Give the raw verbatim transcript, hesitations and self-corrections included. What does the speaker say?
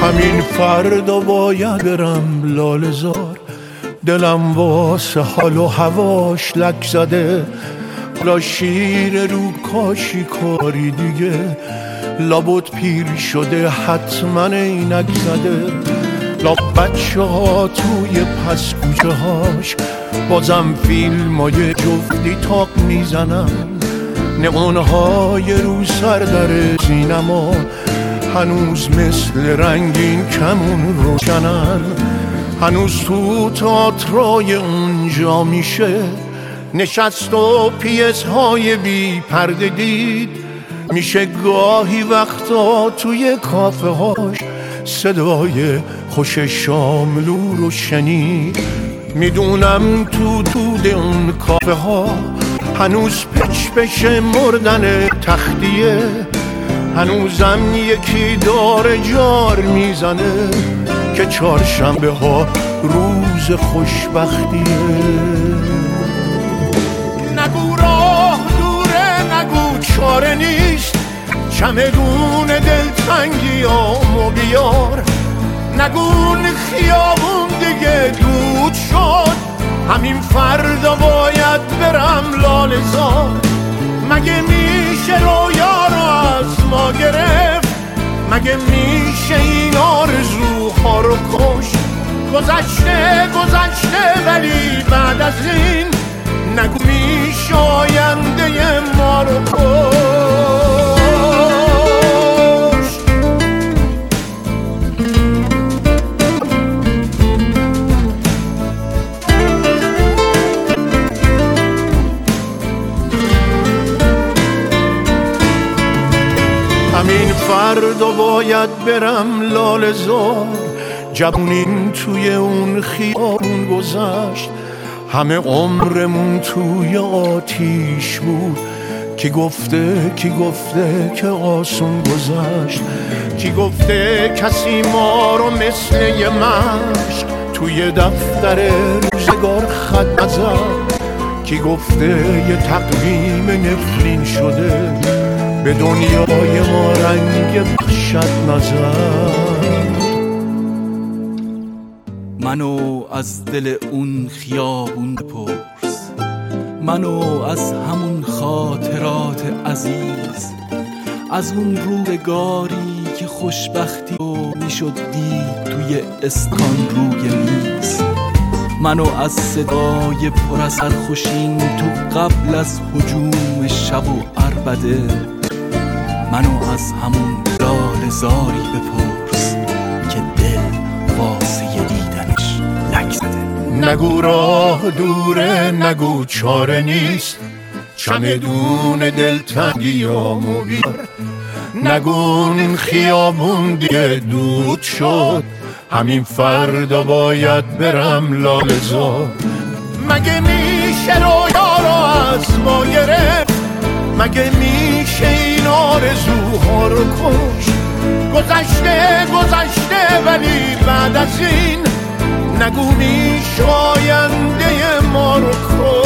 همین فردا باید برم لاله زار، دلم واسه حال و هواش لک زده. حالا شیر رو کاشی کاری دیگه، لابد پیر شده حتما عینک زده. لا بچه ها توی پس کوچه هاش بازم فیلم های جفتی تاق میزنن. نئون های رو سر در سینما هنوز مثل رنگین کمون روشنن. هنوز تو تئاترای اونجا میشه نشست و پیس های بی پرده دید. میشه گاهی وقتا توی کافه هاش صدای خوش شاملو رو شنید. میدونم تو دود اون کافه ها هنوز پچ پچ مردن تختیه. هنوزم یکی داره جار میزنه که چهارشنبه ها روز خوشبختیه. نگو راه دوره، نگو چاره نیست، چمدون دلتنگیامو بیار. نگو خیابون دیگه دود شد، همین فردا باید برم لاله زار. مگه میشه رویا رو از ما گرفت؟ مگه میشه این آرزوها رو کشت؟ گذشته گذشته ولی بعد از این نگو میشه آینده ما رو کشت. همین فردا باید برم لاله زار، جوونین توی اون خیابون گذشت. همه عمرمون توی آتیش بود، کی گفته کی گفته که آسون گذشت؟ کی گفته کسی ما رو مثل یه مشک توی دفتر روزگار خط نزد؟ کی گفته یه تقویم نفرین شده به دنیای ما رنگ وحشت نزد؟ منو از دل اون خیابون بپرس، منو از همون خاطرات عزیز، از اون روزگاری که خوشبختی و میشد دید توی اسکان روی میز. منو از صدای پر از سرخوشین تو قبل از هجوم شب و عربده، منو از همون لاله زاری بپرس که دل واسه دیدنش لک زده. نگو راه دوره، نگو چاره نیست، چمدون دلتنگیامو بیار. نگو این خیابون دیگه دود شد، همین فردا باید برم لاله زار. مگه میشه رویا رو از ما گرفت؟ مگه میشه این آرزوها رو کشت؟ گذشته گذشته ولی بعد از این نگو میشه آینده ما رو کشت.